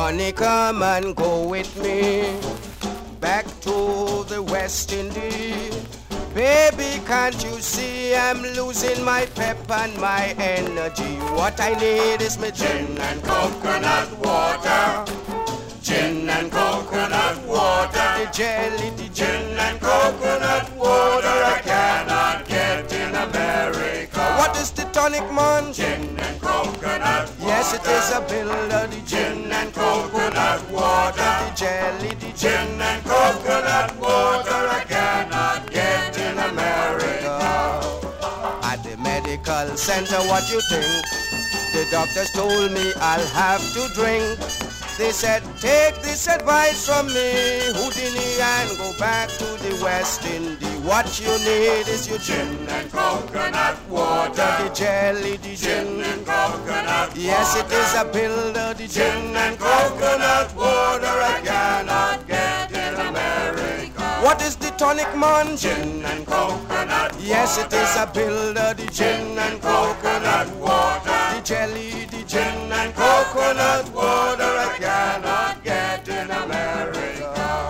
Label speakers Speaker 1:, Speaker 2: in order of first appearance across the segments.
Speaker 1: Honey, come and go with me back to the West Indies. Baby, can't you see I'm losing my pep and my energy? What I need is my gin and coconut water. Gin and coconut water. The jelly, the gin and coconut water I cannot get in America. What is the tonic, man? Gin and coconut water. Yes, it is a builder. The gin and coconut water. The jelly, the gin and coconut water I cannot get in America. At the medical center, what you think? The doctors told me I'll have to drink. They said, take this advice from me, Houdini, and go back to the West Indies. What you need is your gin and coconut water. The jelly, the gin and coconut water. Yes, it is a builder, the gin and coconut water I cannot get in America. What is the tonic, man? Gin and coconut water. Yes, it is a builder, the gin and coconut water. The jelly, the gin and coconut water I cannot get in America.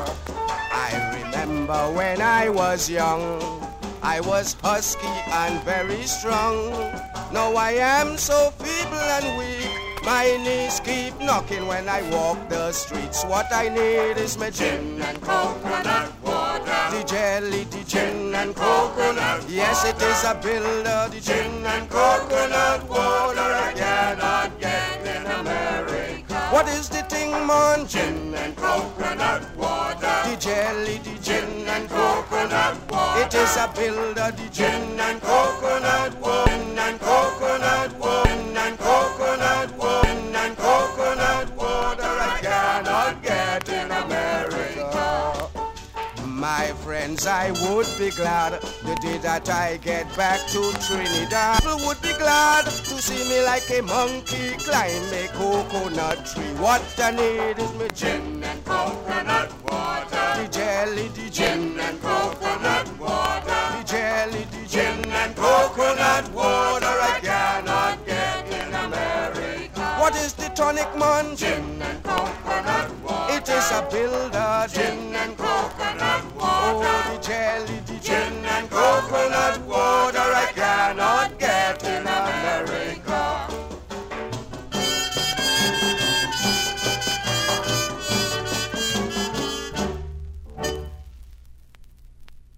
Speaker 1: I remember when I was young, I was husky and very strong. Now I am so feeble and weak, my knees keep knocking when I walk the streets. What I need is my gin and coconut water. The jelly, the gin and coconut. Yes, it is a builder, the gin and coconut water I cannot get in America. What is the thing, man? Gin and coconut water. The jelly, the gin and coconut water. It is a builder, the gin and coconut water. Gin and coconut water. Gin and coconut water. Gin and coconut water I cannot get in America. My friends, I would be glad the day that I get back to Trinidad. People would be glad to see me like a monkey climb a coconut tree. What I need is my gin and coconut water. The jelly, the gin and coconut water. The jelly, the gin and coconut water I cannot get in America. What is the tonic, man? Gin and coconut water. It is a builder, gin and coconut water. Oh, the jelly, the gin